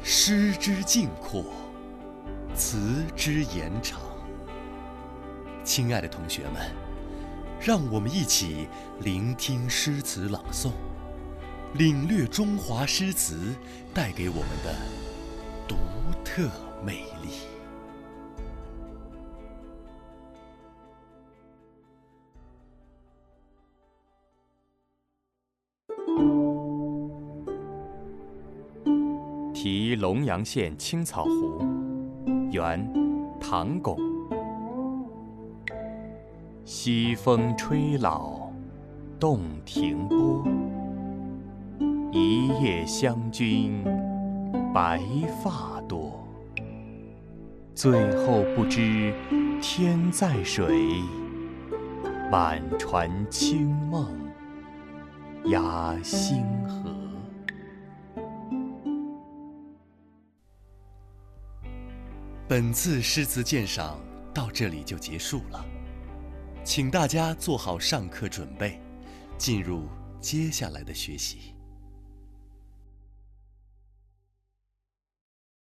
诗之境阔，词之延长。亲爱的同学们，让我们一起聆听诗词朗诵，领略中华诗词带给我们的独特魅力。 题龙阳县青草湖，元，唐巩。西风吹老，洞庭波。一夜湘君，白发多。最后不知天在水，满船清梦压星河。 本次诗词鉴赏到这里就结束了，请大家做好上课准备，进入接下来的学习。